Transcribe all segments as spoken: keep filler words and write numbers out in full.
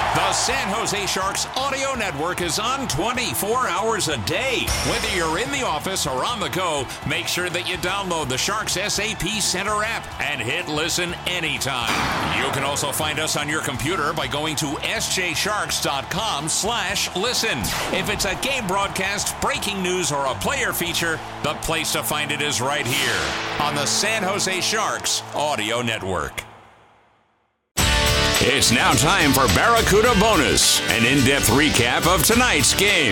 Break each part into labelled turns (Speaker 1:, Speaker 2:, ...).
Speaker 1: The San Jose Sharks audio network is on twenty-four hours a day. Whether you're in the office or on the go, make sure that you download the Sharks S A P Center app and hit listen anytime. You can also find us on your computer by going to s j sharks dot com slash listen. If it's a game broadcast, breaking news, or a player feature, the place to find it is right here on the San Jose Sharks audio network. It's now time for Barracuda Bonus, an in-depth recap of tonight's game.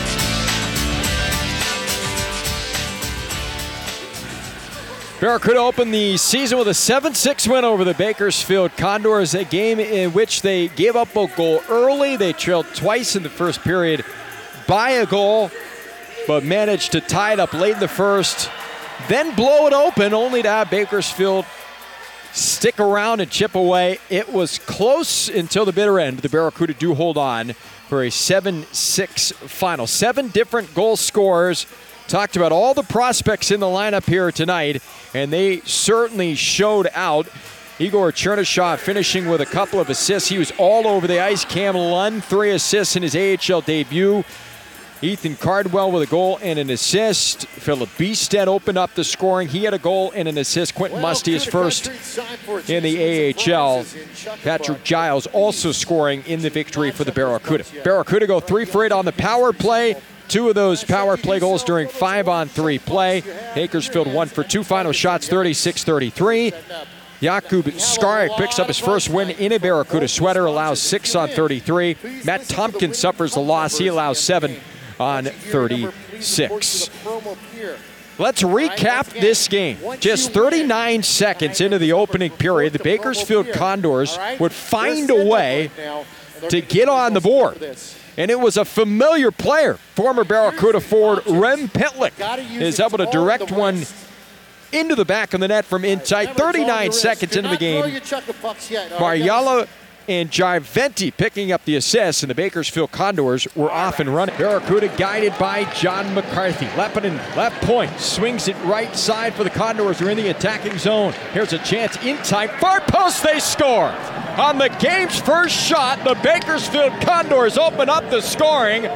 Speaker 2: Barracuda opened the season with a seven six win over the Bakersfield Condors, a game in which they gave up a goal early. They trailed twice in the first period by a goal, but managed to tie it up late in the first, then blow it open, only to have Bakersfield stick around and chip away. It was close until the bitter end. The Barracuda do hold on for a seven six final. Seven different goal scorers. Talked about all the prospects in the lineup here tonight, and they certainly showed out. Igor Chernyshov finishing with a couple of assists. He was all over the ice. Cam Lund, three assists in his A H L debut. Ethan Cardwell with a goal and an assist. Philip Beestead opened up the scoring. He had a goal and an assist. Quentin well, Musty is first in the A H L. Patrick Giles also scoring in the victory for the Barracuda. Barracuda go three for eight on the power play. Two of those power play goals during five-on-three play. Bakersfield one for two. Final shots thirty-six thirty-three. Jakub Skarik picks up his first win in a Barracuda sweater, allows six on thirty-three. Matt Tompkins suffers the loss. He allows seven on thirty-six. Let's recap this game. Just thirty-nine seconds into the opening period, the Bakersfield Condors would find a way to get on the board. And it was a familiar player. Former Barracuda forward Rem Pitlick is able to direct one into the back of the net from inside. thirty-nine seconds into the game, Marjala and Jarventi picking up the assist, and the Bakersfield Condors were off and running. Barracuda guided by John McCarthy. Lepinen, left point, swings it right side for the Condors. They're in the attacking zone. Here's a chance in time. Far post, they score! On the game's first shot, the Bakersfield Condors open up the scoring.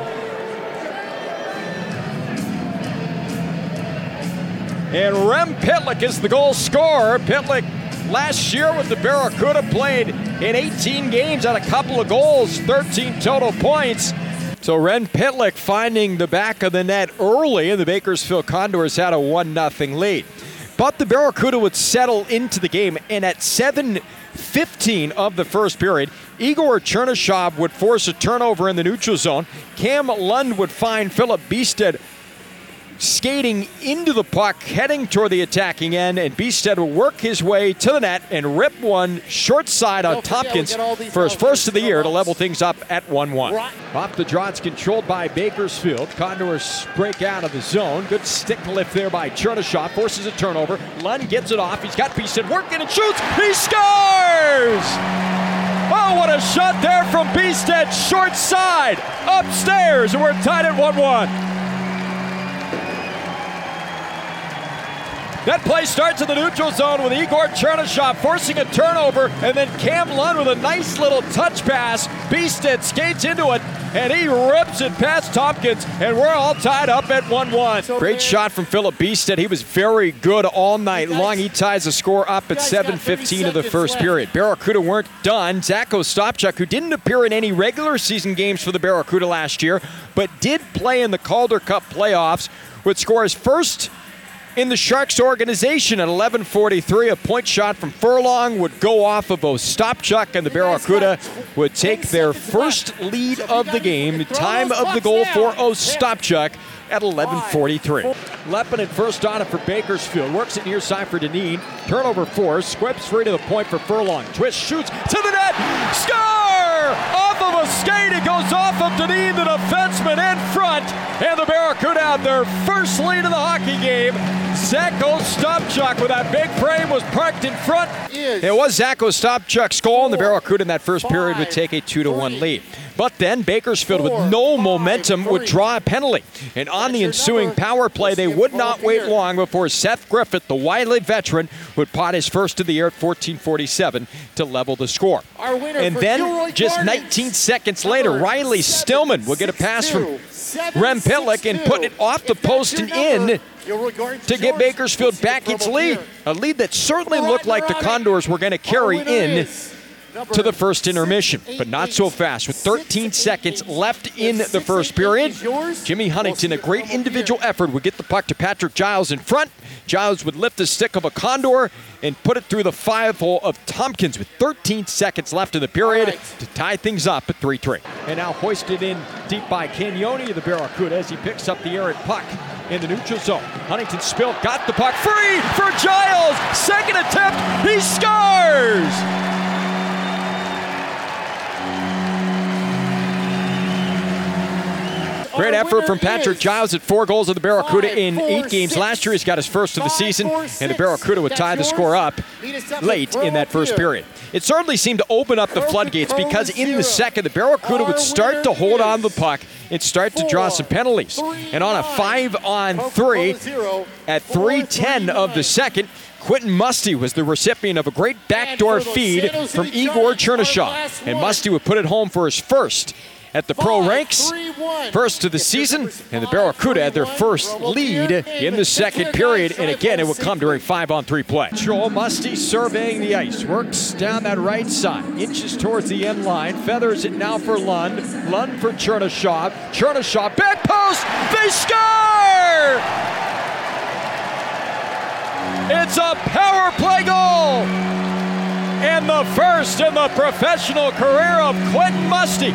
Speaker 2: And Rem Pitlick is the goal scorer. Pitlick last year with the Barracuda played in eighteen games, had a couple of goals, thirteen total points. So Rem Pitlick finding the back of the net early, and the Bakersfield Condors had a one nothing lead. But the Barracuda would settle into the game, and at seven fifteen of the first period, Igor Chernyshov would force a turnover in the neutral zone. Cam Lund would find Philip Beestead skating into the puck, heading toward the attacking end, and Beestead will work his way to the net and rip one short side on Tompkins for his first of the year to level things up at one one. Off the draw, it's controlled by Bakersfield. Condors break out of the zone. Good stick lift there by Chernyshov, forces a turnover. Lund gets it off. He's got Beestead working and shoots. He scores! Oh, what a shot there from Beestead, short side, upstairs, and we're tied at one one. That play starts in the neutral zone with Igor Chernyshov forcing a turnover, and then Cam Lund with a nice little touch pass. Beestead skates into it, and he rips it past Tompkins, and we're all tied up at one one. Great shot from Philip Beestead. He was very good all night long. He ties the score up at seven fifteen of the first period. Barracuda weren't done. Zach Ostapchuk, who didn't appear in any regular season games for the Barracuda last year, but did play in the Calder Cup playoffs, would score his first in the Sharks organization at eleven forty-three. A point shot from Furlong would go off of Ostapchuk, and the Barracuda would take their first lead of the game. Time of the goal for Ostapchuk at eleven forty-three. Lepinen first on it for Bakersfield. Works it near side for Deneen. Turnover force. Squibs free to the point for Furlong. Twist, shoots to the net. Score! Off of a skate. It goes off of Deneen, the defenseman in front. And the Barracuda have their first lead of the hockey game. Zach Ostapchuk with that big frame was parked in front. It was Zach Ostapchuk's goal, and the Barracuda in that first period would take a two to one lead. But then Bakersfield, with no momentum, would draw a penalty. And on the ensuing power play, they would not wait long before Seth Griffith, the Wiley veteran, would pot his first of the year at fourteen forty-seven to level the score. And then, just nineteen seconds later, Riley Stillman will get a pass from Rem Pitlick and put it off the post and in to get Bakersfield back its lead. A lead that certainly looked like the Condors were going to carry in to the first intermission, but not so fast. With thirteen seconds left in the first period, Jimmy Huntington, a great individual effort, would get the puck to Patrick Giles in front. Giles would lift the stick of a Condor and put it through the five-hole of Tompkins with thirteen seconds left in the period right. to tie things up at three three. And now hoisted in deep by Cagnoni, the Barracuda, as he picks up the errant puck in the neutral zone. Huntington spilled, got the puck free for Giles. Second attempt, he scores! Great effort from Patrick Giles at four goals of the Barracuda in eight games last year. He's got his first of the season, and the Barracuda would tie the score up late in that first period. It certainly seemed to open up the floodgates because in the second, the Barracuda would start to hold on the puck and start to draw some penalties. And on a five-on-three at three ten of the second, Quentin Musty was the recipient of a great backdoor feed from Igor Chernyshov, and Musty would put it home for his first at the pro ranks, first of the season, and the Barracuda had their first lead in the second period, and again, it would come during five-on-three play. Joel Musty surveying the ice, works down that right side, inches towards the end line, feathers it now for Lund, Lund for Chernyshov, Chernyshov, back post, they score! It's a power play goal! And the first in the professional career of Quentin Musty.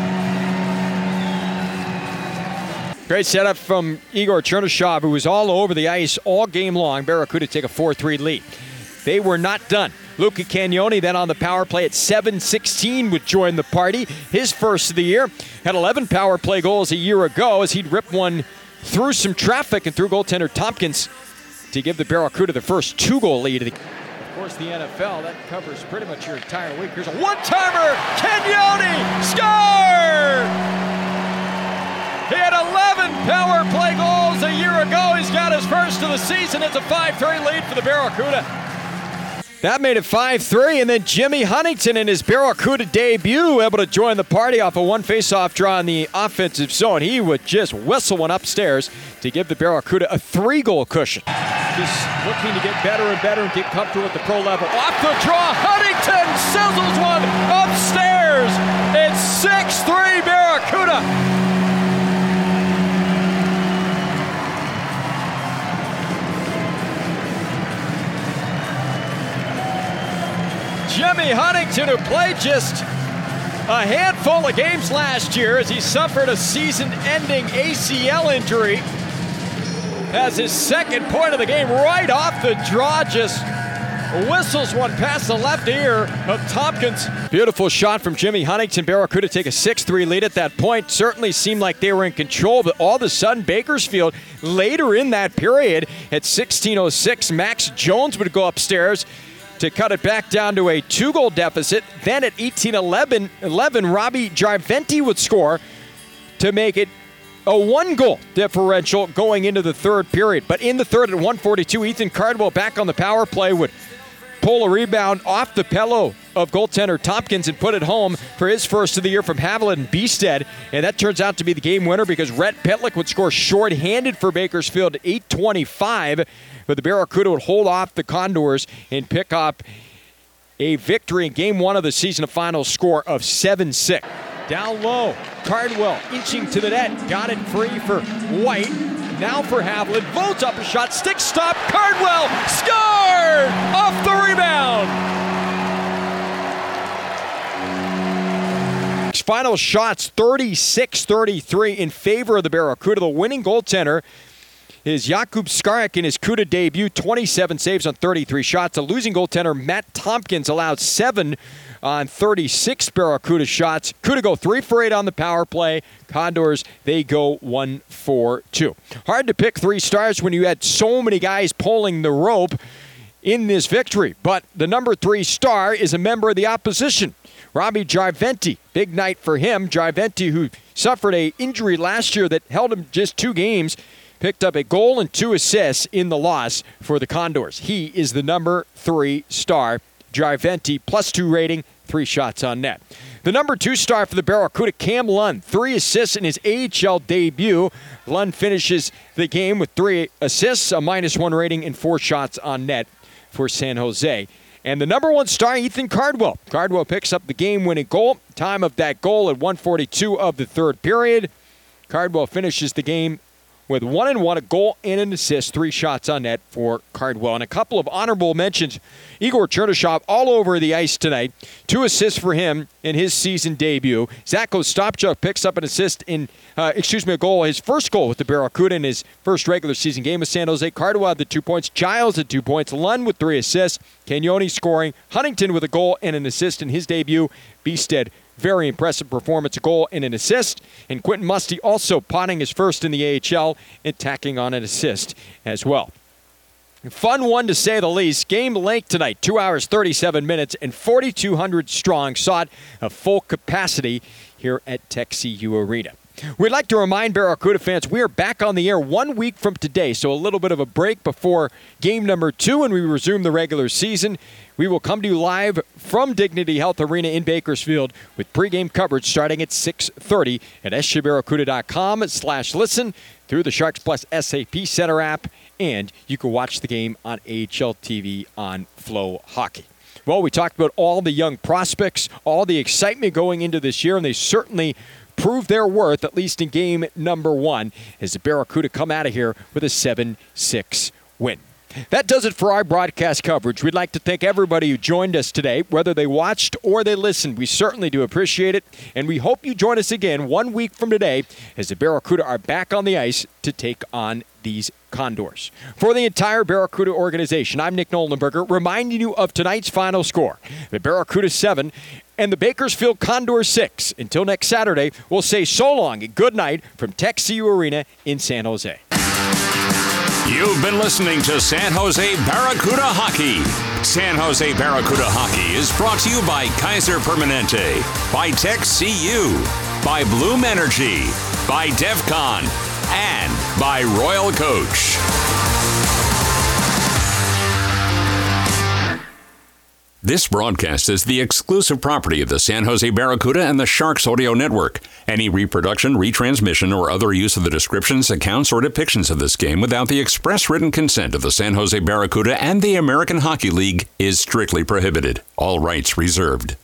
Speaker 2: Great setup from Igor Chernyshov, who was all over the ice all game long. Barracuda take a four three lead. They were not done. Luca Cagnoni then on the power play at seven sixteen would join the party. His first of the year. Had eleven power play goals a year ago as he'd rip one through some traffic and through goaltender Tompkins to give the Barracuda the first two-goal lead. Of course, the N F L, that covers pretty much your entire week. Here's a one-timer. Cagnoni scored! He had eleven power play goals a year ago. He's got his first of the season. It's a five three lead for the Barracuda. That made it five three, and then Jimmy Huntington in his Barracuda debut able to join the party off a one face-off draw in the offensive zone. He would just whistle one upstairs to give the Barracuda a three-goal cushion. Just looking to get better and better and get comfortable at the pro level. Off the draw, Huntington sizzles one upstairs. It's six three Barracuda. Jimmy Huntington, who played just a handful of games last year as he suffered a season-ending A C L injury, has his second point of the game right off the draw, just whistles one past the left ear of Tompkins. Beautiful shot from Jimmy Huntington. Barracuda take a six three lead at that point. Certainly seemed like they were in control, but all of a sudden Bakersfield, later in that period, at sixteen oh six, Max Jones would go upstairs to cut it back down to a two-goal deficit. Then at eighteen eleven, Robbie Jarventi would score to make it a one-goal differential going into the third period. But in the third at one forty-two, Ethan Cardwell back on the power play would pull a rebound off the pillow of goaltender Tompkins and put it home for his first of the year from Haviland and Beestead. And that turns out to be the game winner because Rhett Pitlick would score shorthanded for Bakersfield at eight twenty-five. But the Barracuda would hold off the Condors and pick up a victory in game one of the season, a final score of seven six. Down low, Cardwell inching to the net, got it free for White. Now for Haviland, loads up a shot, stick stop, Cardwell scored off the rebound. Final shots thirty-six thirty-three in favor of the Barracuda. The winning goaltender is Jakub Skarek in his Cuda debut, twenty-seven saves on thirty-three shots. The losing goaltender, Matt Tompkins, allowed seven on thirty-six Barracuda shots. Cuda go three for eight on the power play. Condors, they go one for two. Hard to pick three stars when you had so many guys pulling the rope in this victory. But the number three star is a member of the opposition. Robbie Jarventi, big night for him. Jarventi, who suffered an injury last year that held him just two games, picked up a goal and two assists in the loss for the Condors. He is the number three star. Jarventi, plus two rating, three shots on net. The number two star for the Barracuda, Cam Lund, three assists in his A H L debut. Lund finishes the game with three assists, a minus one rating, and four shots on net for San Jose. And the number one star, Ethan Cardwell. Cardwell picks up the game-winning goal. Time of that goal at one forty-two of the third period. Cardwell finishes the game with one and one, a goal and an assist, three shots on net for Cardwell. And a couple of honorable mentions. Igor Chernyshov all over the ice tonight. Two assists for him in his season debut. Zach Ostapchuk picks up an assist in, uh, excuse me, a goal, his first goal with the Barracuda in his first regular season game with San Jose. Cardwell had the two points. Giles had two points. Lund with three assists. Cagnoni scoring. Huntington with a goal and an assist in his debut. Beasted, very impressive performance, a goal and an assist. And Quentin Musty also potting his first in the A H L and tacking on an assist as well. Fun one to say the least. Game length tonight, two hours, thirty-seven minutes, and forty-two hundred strong sought a full capacity here at Tech C U Arena. We'd like to remind Barracuda fans we are back on the air one week from today, so a little bit of a break before game number two, and we resume the regular season. We will come to you live from Dignity Health Arena in Bakersfield with pregame coverage starting at six thirty at s j barracuda dot com slash listen through the Sharks Plus S A P Center app, and you can watch the game on A H L T V on Flow Hockey. Well, we talked about all the young prospects, all the excitement going into this year, and they certainly proved their worth, at least in game number one, as the Barracuda come out of here with a seven six win. That does it for our broadcast coverage. We'd like to thank everybody who joined us today, whether they watched or they listened. We certainly do appreciate it, and we hope you join us again one week from today as the Barracuda are back on the ice to take on these Condors. For the entire Barracuda organization, I'm Nick Nolenberger, reminding you of tonight's final score. The Barracuda seven and the Bakersfield Condors six. Until next Saturday, we'll say so long and good night from Tech C U Arena in San Jose.
Speaker 1: You've been listening to San Jose Barracuda Hockey. San Jose Barracuda Hockey is brought to you by Kaiser Permanente, by Tech C U, by Bloom Energy, by DEFCON, and by Royal Coach. This broadcast is the exclusive property of the San Jose Barracuda and the Sharks Audio Network. Any reproduction, retransmission, or other use of the descriptions, accounts, or depictions of this game without the express written consent of the San Jose Barracuda and the American Hockey League is strictly prohibited. All rights reserved.